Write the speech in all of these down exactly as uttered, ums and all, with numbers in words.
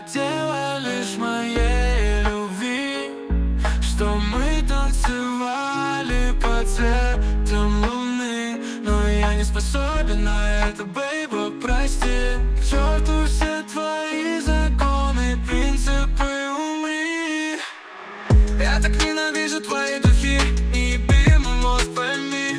хотела лишь моей любви, что мы танцевали под цветом луны. Но я не способен на это, бейба, прости. К черту все твои законы, принципы, умри. Я так ненавижу твои духи, не еби мой мозг, пойми.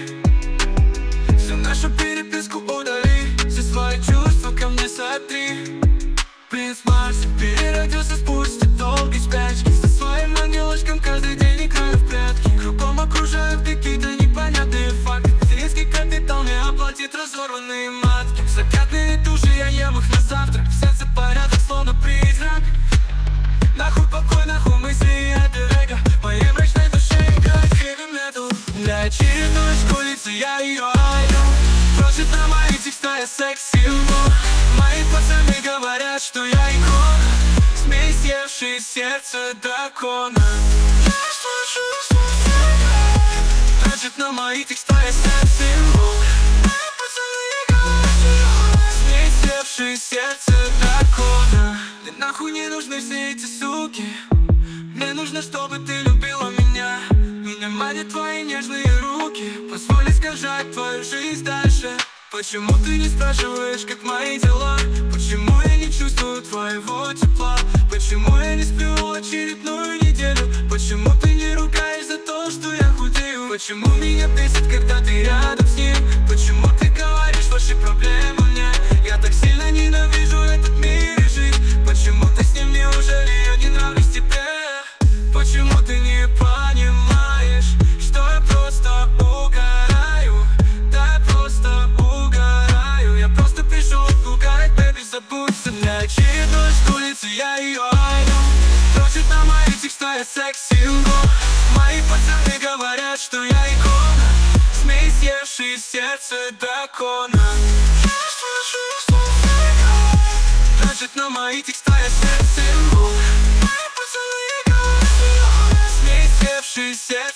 Всю нашу переписку удали, все свои чувства ко мне сотри. Принц Марса переродился спустя долгой спячки, со своим ангелочком каждый день играю в прятки. Кругом окружают какие-то непонятные факты. Сирийский капитал мне оплатит разорванные матки. Закатные души, я ем их на завтрак. В сердце порядок, словно призрак. Нахуй покой, нахуй мысли и альтер-эго. В моей мрачной душе играет хэви метал. Для очередной школьницы я ее айду. Просит на мои текста, я секс-символ. Мои пацаны говорят, что я икона, змей, съевший сердце дракона. Я слышу звук тебя. Просит на мои текста, я секс-символ. Мои пацаны говорят, что я змей, съевший сердце дракона. Ты нахуй не нужны все эти суки. Мне нужно, чтобы ты любила меня. Меня манят твои нежные руки. Позволь искажать твою жизнь дальше. Почему ты не спрашиваешь, как мои дела? Почему я не чувствую твоего тепла? Почему я не сплю очередную неделю? Почему ты не ругаешь за то, что я худею? Почему меня бесит, когда ты рядом с ним? Почему ты говоришь ваши проблемы мне? Я так сильно ненавижу этот мир и жизнь. Почему ты с ним, неужели я не нравлюсь тебе? Почему ты не понимаешь, что я просто угораю? Да, я просто угораю. Я просто пришел угорать, бэби, забудься. Для очередной школьницы я ее айду. Просит на мои текста, я секс-символ. Мои пацаны говорят, что я икона, змей, съевший сердце дракона. Я слышу звук тебя. Просит на мои текста, я секс-символ. Мои пацаны говорят, что я змей, съевший сердце